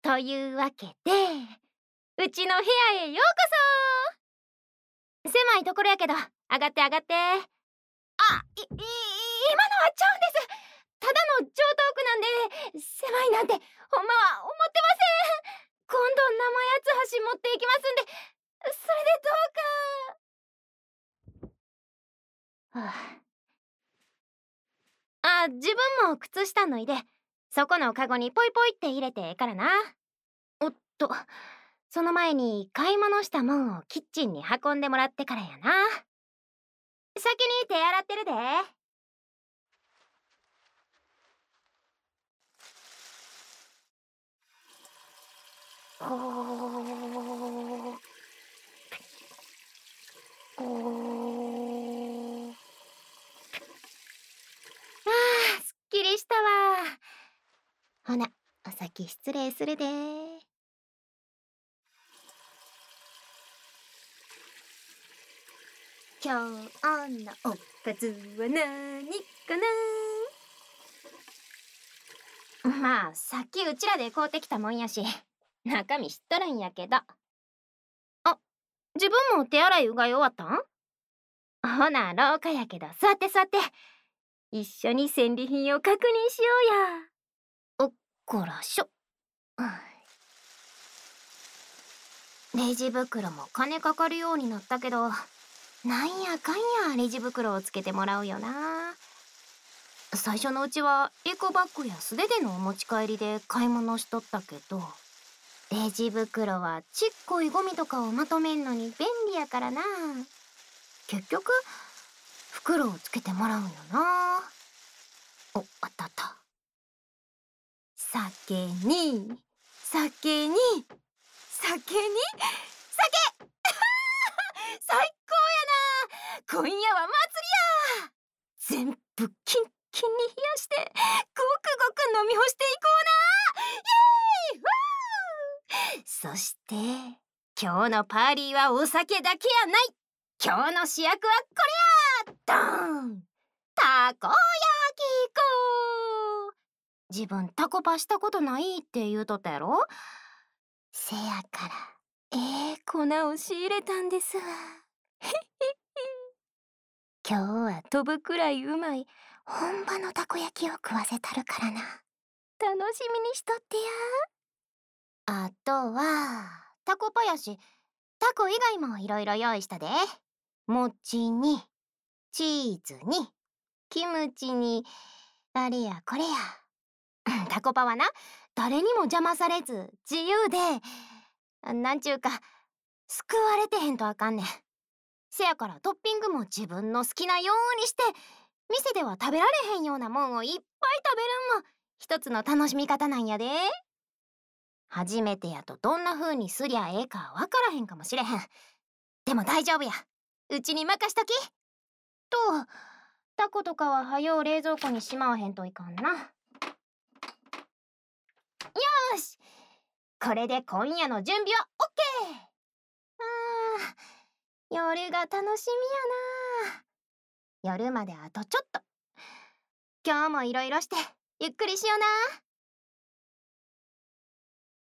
というわけで、うちの部屋へようこそ。狭いところやけど、上がって上がって。今のはちゃうんです。ただの上等句なんで、狭いなんてほんまは思ってません。今度生八つ橋持っていきますんで、それでどうか。自分も靴下脱いで、そこのカゴにポイポイって入れてええからな。おっと、その前に買い物したもんをキッチンに運んでもらってからやな。先に手洗ってるで。すっきりしたわ。ほな、お先失礼するで。今日のおかずは何かな。まあ、さっきうちらで買うてきたもんやし、中身知っとるんやけど。自分も手洗いうがい終わったん？ほな、廊下やけど、座って座って。一緒に戦利品を確認しようや。おっこらしょ。レジ袋も金かかるようになったけど、なんやかんやレジ袋をつけてもらうよな。最初のうちはエコバッグや素手でのお持ち帰りで買い物しとったけど、レジ袋はちっこいゴミとかをまとめんのに便利やからな。結局袋をつけてもらうんよな。お、あったあった。酒に酒に酒に酒最高やな。今夜は祭りや。全部キンキンに冷やしてごくごく飲み干していこうな。イエーイ！そして今日のパーリーはお酒だけやない。今日の主役はこれや。ドーン！たこ焼き粉。自分タコパしたことないって言うとったやろ。せやから粉を仕入れたんですわ。今日は飛ぶくらいうまい本場のたこ焼きを食わせたるからな。楽しみにしとってや。あとはタコパやし、タコ以外もいろいろ用意したで。餅にチーズにキムチにあれやこれや。タコパはな、誰にも邪魔されず自由で、なんちゅうか救われてへんとあかんねん。せやからトッピングも自分の好きなようにして、店では食べられへんようなもんをいっぱい食べるんも一つの楽しみ方なんやで。初めてやとどんな風にすりゃええかわからへんかもしれへん。でも大丈夫や。うちに任しとき。と、タコとかははよう冷蔵庫にしまわへんといかんな。よーし、これで今夜の準備はオッケー。夜が楽しみやな。夜まであとちょっと。今日もいろいろしてゆっくりしような。